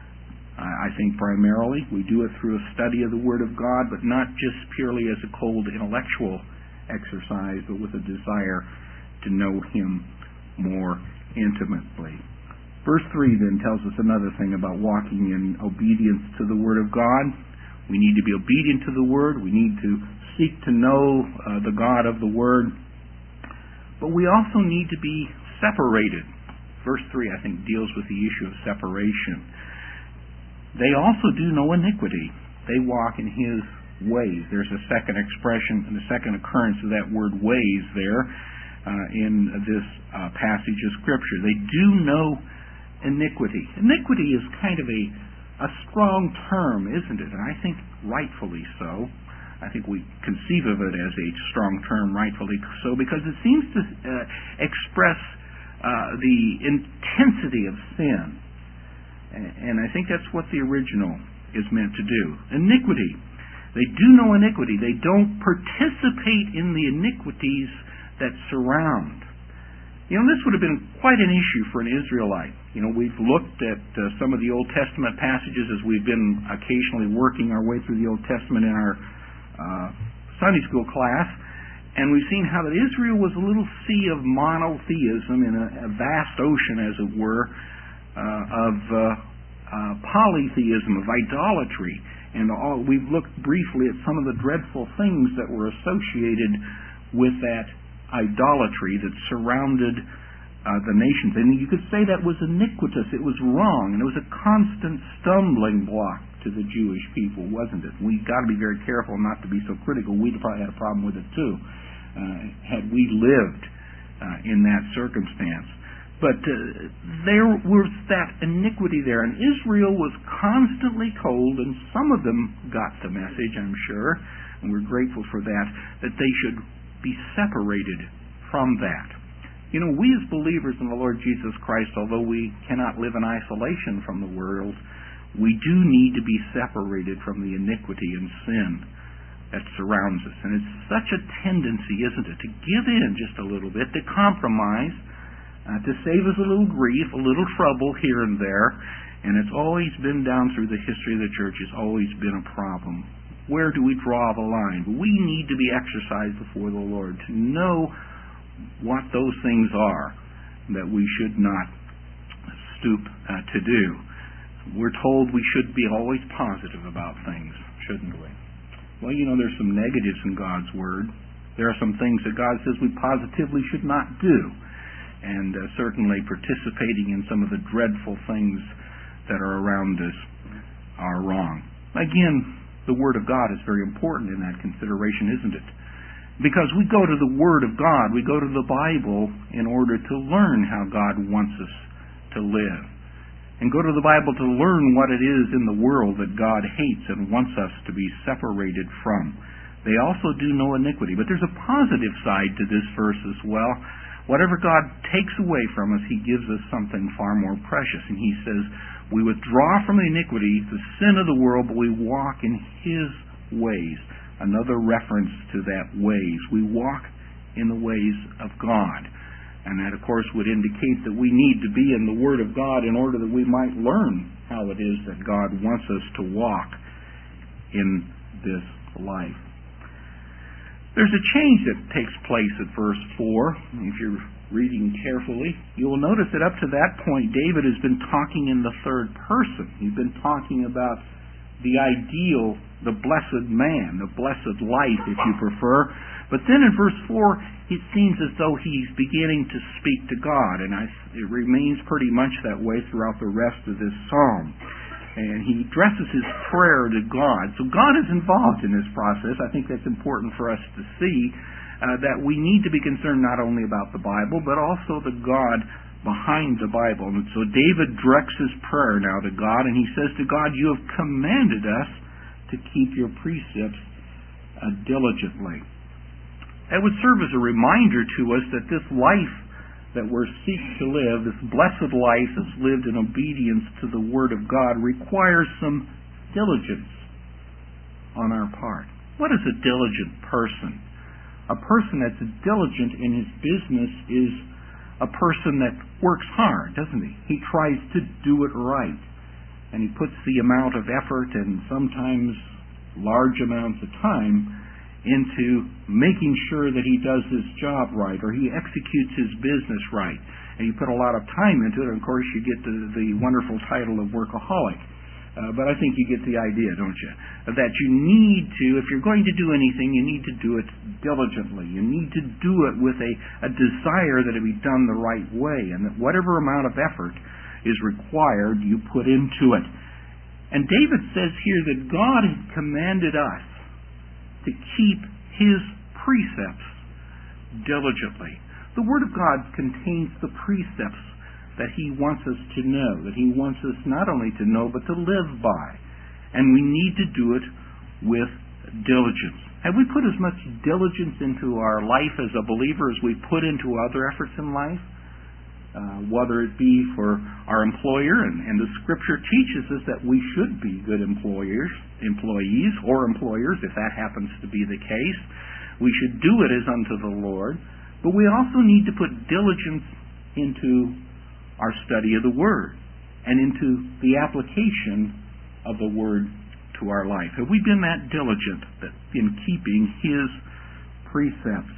I think primarily we do it through a study of the Word of God, but not just purely as a cold intellectual exercise, but with a desire to know Him more intimately. Verse 3 then tells us another thing about walking in obedience to the Word of God. We need to be obedient to the Word. We need to seek to know the God of the Word. But we also need to be separated. Verse 3, I think, deals with the issue of separation. They also do no iniquity. They walk in His ways. There's a second expression and a second occurrence of that word ways there in this passage of Scripture. They do no iniquity. Iniquity is kind of a strong term, isn't it? And I think rightfully so. I think we conceive of it as a strong term, rightfully so, because it seems to express the intensity of sin. And I think that's what the original is meant to do. Iniquity. They do no iniquity. They don't participate in the iniquities that surround. You know, this would have been quite an issue for an Israelite. You know, we've looked at some of the Old Testament passages as we've been occasionally working our way through the Old Testament in our Sunday school class, and we've seen how that Israel was a little sea of monotheism in a vast ocean, as it were, of polytheism, of idolatry. And we've looked briefly at some of the dreadful things that were associated with that idolatry that surrounded the nations. And you could say that was iniquitous. It was wrong. And it was a constant stumbling block to the Jewish people, wasn't it? We've got to be very careful not to be so critical. We'd probably had a problem with it too had we lived in that circumstance. But there was that iniquity there, and Israel was constantly told, and some of them got the message, I'm sure, and we're grateful for that they should be separated from that. You know, we as believers in the Lord Jesus Christ, although we cannot live in isolation from the world, we do need to be separated from the iniquity and sin that surrounds us. And it's such a tendency, isn't it, to give in just a little bit, to compromise, to save us a little grief, a little trouble here and there. And it's always been down through the history of the church, it's always been a problem. Where do we draw the line? We need to be exercised before the Lord to know what those things are that we should not stoop to do. We're told we should be always positive about things, shouldn't we? Well, you know, there's some negatives in God's Word. There are some things that God says we positively should not do. And certainly participating in some of the dreadful things that are around us are wrong. Again, the Word of God is very important in that consideration, isn't it? Because we go to the Word of God, we go to the Bible in order to learn how God wants us to live. And go to the Bible to learn what it is in the world that God hates and wants us to be separated from. They also do no iniquity. But there's a positive side to this verse as well. Whatever God takes away from us, He gives us something far more precious. And He says, we withdraw from the iniquity, the sin of the world, but we walk in His ways. Another reference to that ways. We walk in the ways of God. And that, of course, would indicate that we need to be in the Word of God in order that we might learn how it is that God wants us to walk in this life. There's a change that takes place at verse 4. If you're reading carefully, you will notice that up to that point, David has been talking in the third person. He's been talking about the ideal, the blessed man, the blessed life, if you prefer. But then in verse 4, it seems as though he's beginning to speak to God, and it remains pretty much that way throughout the rest of this psalm. And he addresses his prayer to God. So God is involved in this process. I think that's important for us to see, that we need to be concerned not only about the Bible, but also the God behind the Bible. And so David directs his prayer now to God, and he says to God, you have commanded us to keep your precepts diligently. It would serve as a reminder to us that this life that we're seeking to live, this blessed life that's lived in obedience to the Word of God, requires some diligence on our part. What is a diligent person? A person that's diligent in his business is a person that works hard, doesn't he? He tries to do it right. And he puts the amount of effort and sometimes large amounts of time into making sure that he does his job right, or he executes his business right. And you put a lot of time into it, and of course you get the wonderful title of workaholic. But I think you get the idea, don't you? That you need to, if you're going to do anything, you need to do it diligently. You need to do it with a desire that it be done the right way, and that whatever amount of effort is required, you put into it. And David says here that God has commanded us to keep His precepts diligently. The Word of God contains the precepts that He wants us to know, that He wants us not only to know, but to live by. And we need to do it with diligence. Have we put as much diligence into our life as a believer as we put into other efforts in life? Whether it be for our employer, and the Scripture teaches us that we should be good employees, or employers, if that happens to be the case. We should do it as unto the Lord, but we also need to put diligence into our study of the Word and into the application of the Word to our life. Have we been that diligent in keeping His precepts?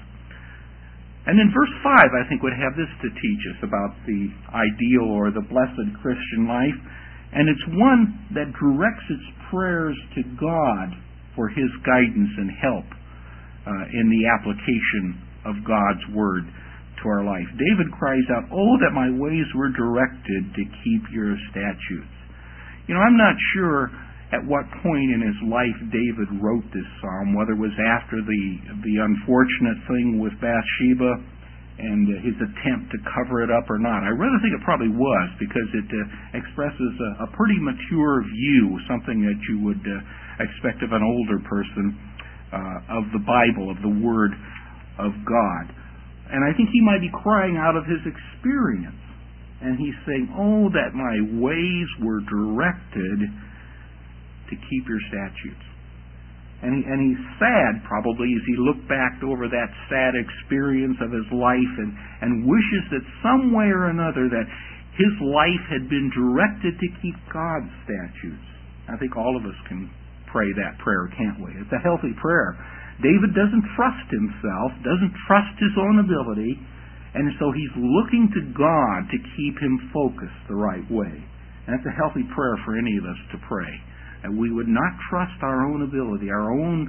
And then verse 5, I think, would have this to teach us about the ideal or the blessed Christian life. And it's one that directs its prayers to God for His guidance and help in the application of God's Word to our life. David cries out, "Oh, that my ways were directed to keep your statutes." You know, I'm not sure at what point in his life David wrote this psalm, whether it was after the unfortunate thing with Bathsheba and his attempt to cover it up or not. I rather think it probably was, because it expresses a pretty mature view, something that you would expect of an older person, of the Bible, of the Word of God. And I think he might be crying out of his experience. And he's saying, "Oh, that my ways were directed to keep your statutes." And he's sad, probably, as he looked back over that sad experience of his life and wishes that some way or another that his life had been directed to keep God's statutes. I think all of us can pray that prayer, can't we? It's a healthy prayer. David doesn't trust himself, doesn't trust his own ability, and so he's looking to God to keep him focused the right way. And that's a healthy prayer for any of us to pray. And we would not trust our own ability, our own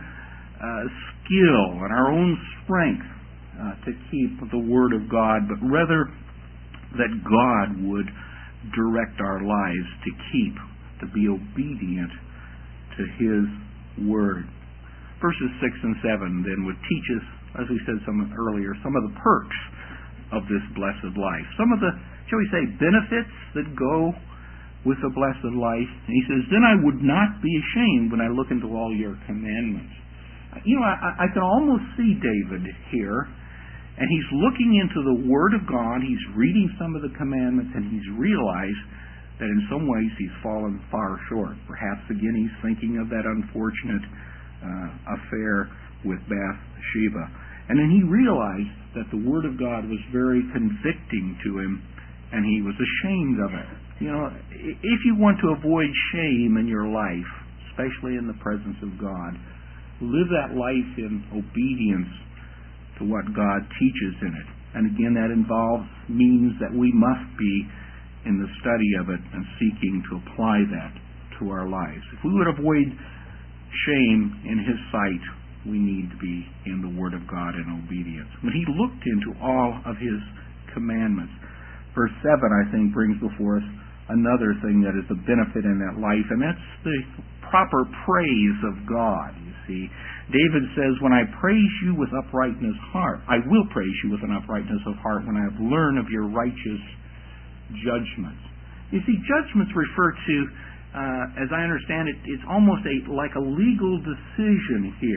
skill, and our own strength to keep the Word of God, but rather that God would direct our lives to be obedient to His Word. Verses 6 and 7 then would teach us, as we said earlier, some of the perks of this blessed life. Some of the, shall we say, benefits that go with a blessed life. And he says, "Then I would not be ashamed when I look into all your commandments." You know, I can almost see David here, and he's looking into the Word of God, he's reading some of the commandments, and he's realized that in some ways he's fallen far short. Perhaps again he's thinking of that unfortunate affair with Bathsheba. And then he realized that the Word of God was very convicting to him, and he was ashamed of it. You know, if you want to avoid shame in your life, especially in the presence of God, live that life in obedience to what God teaches in it. And again, that means that we must be in the study of it and seeking to apply that to our lives. If we would avoid shame in His sight, we need to be in the Word of God in obedience. When he looked into all of His commandments, verse 7, I think, brings before us another thing that is a benefit in that life, and that's the proper praise of God, you see. David says, "When I praise you with uprightness heart, I will praise you with an uprightness of heart when I have learned of your righteous judgments." You see, judgments refer to, as I understand it, it's almost like a legal decision here.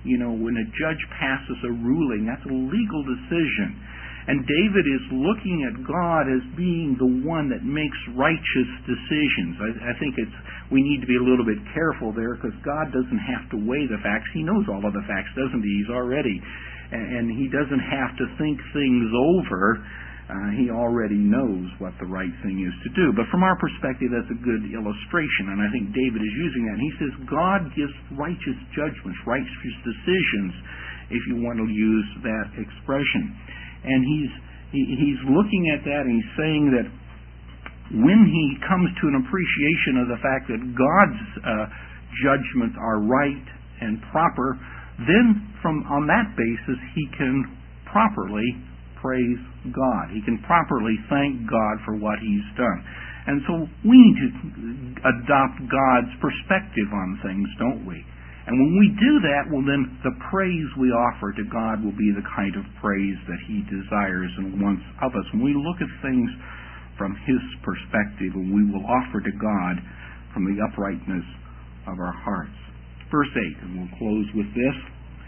when a judge passes a ruling, that's a legal decision. And David is looking at God as being the one that makes righteous decisions. I think we need to be a little bit careful there, because God doesn't have to weigh the facts. He knows all of the facts, doesn't he? He's already. And he doesn't have to think things over. He already knows what the right thing is to do. But from our perspective, that's a good illustration, and I think David is using that. And he says God gives righteous judgments, righteous decisions, if you want to use that expression. And he's looking at that, and he's saying that when he comes to an appreciation of the fact that God's judgments are right and proper, then on that basis he can properly praise God. He can properly thank God for what He's done. And so we need to adopt God's perspective on things, don't we? And when we do that, well, then the praise we offer to God will be the kind of praise that He desires and wants of us. When we look at things from His perspective, and we will offer to God from the uprightness of our hearts. Verse 8, and we'll close with this.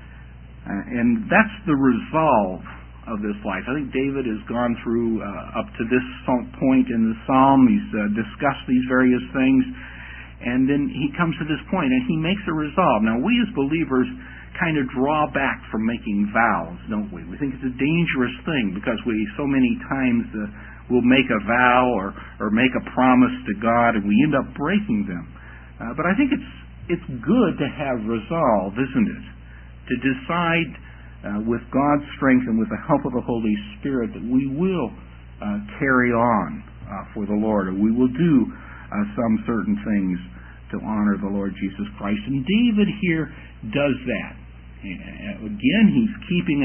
And that's the resolve of this life. I think David has gone through up to this point in the psalm. He's discussed these various things, and then he comes to this point, and he makes a resolve. Now, we as believers kind of draw back from making vows, don't we? We think it's a dangerous thing, because we so many times we'll make a vow or make a promise to God, and we end up breaking them. But I think it's good to have resolve, isn't it? To decide with God's strength and with the help of the Holy Spirit that we will carry on for the Lord, or we will do some certain things to honor the Lord Jesus Christ. And David here does that. Again, he's keeping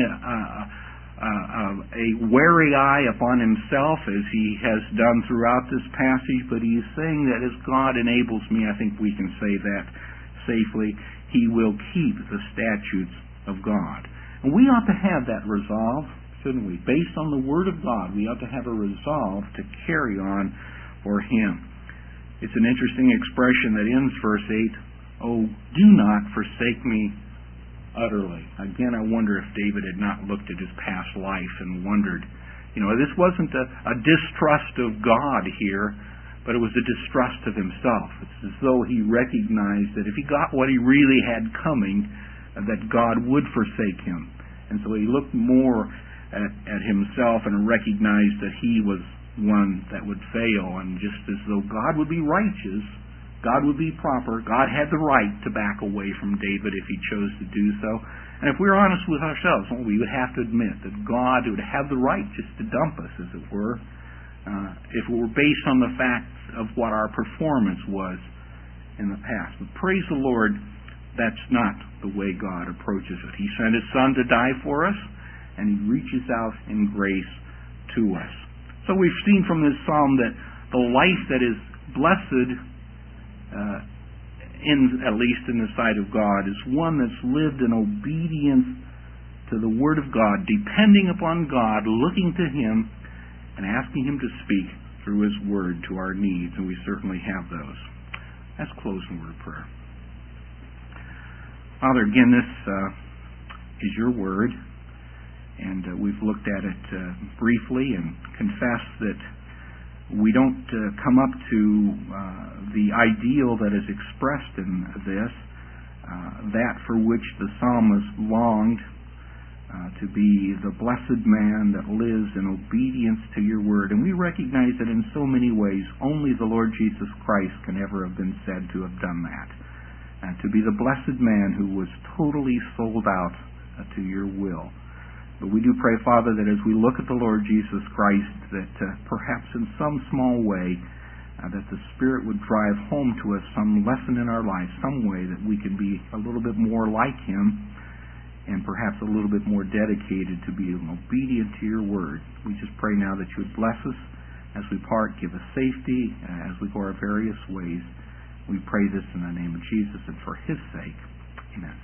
a wary eye upon himself, as he has done throughout this passage, but he is saying that as God enables me, I think we can say that safely, he will keep the statutes of God. And we ought to have that resolve, shouldn't we? Based on the Word of God, we ought to have a resolve to carry on for Him. It's an interesting expression that ends verse 8, "Oh, do not forsake me utterly." Again, I wonder if David had not looked at his past life and wondered, this wasn't a distrust of God here, but it was a distrust of himself. It's as though he recognized that if he got what he really had coming, that God would forsake him. And so he looked more at himself and recognized that he was one that would fail. And just as though God would be righteous, God would be proper, God had the right to back away from David if he chose to do so. And if we're honest with ourselves, we would have to admit that God would have the right just to dump us, as it were, if it were based on the facts of what our performance was in the past. But praise the Lord, that's not the way God approaches it. He sent His Son to die for us, and He reaches out in grace to us. So we've seen from this psalm that the life that is blessed, at least in the sight of God, is one that's lived in obedience to the Word of God, depending upon God, looking to Him, and asking Him to speak through His Word to our needs, and we certainly have those. Let's close in a word of prayer. Father, again, this is Your Word, and we've looked at it briefly and confessed that we don't come up to the ideal that is expressed in this, that for which the psalmist longed, to be the blessed man that lives in obedience to Your Word. And we recognize that in so many ways only the Lord Jesus Christ can ever have been said to have done that. To be the blessed man who was totally sold out to Your will. But we do pray, Father, that as we look at the Lord Jesus Christ, that perhaps in some small way, that the Spirit would drive home to us some lesson in our life, some way that we can be a little bit more like Him, and perhaps a little bit more dedicated to being obedient to Your Word. We just pray now that You would bless us as we part, give us safety as we go our various ways. We pray this in the name of Jesus and for His sake. Amen.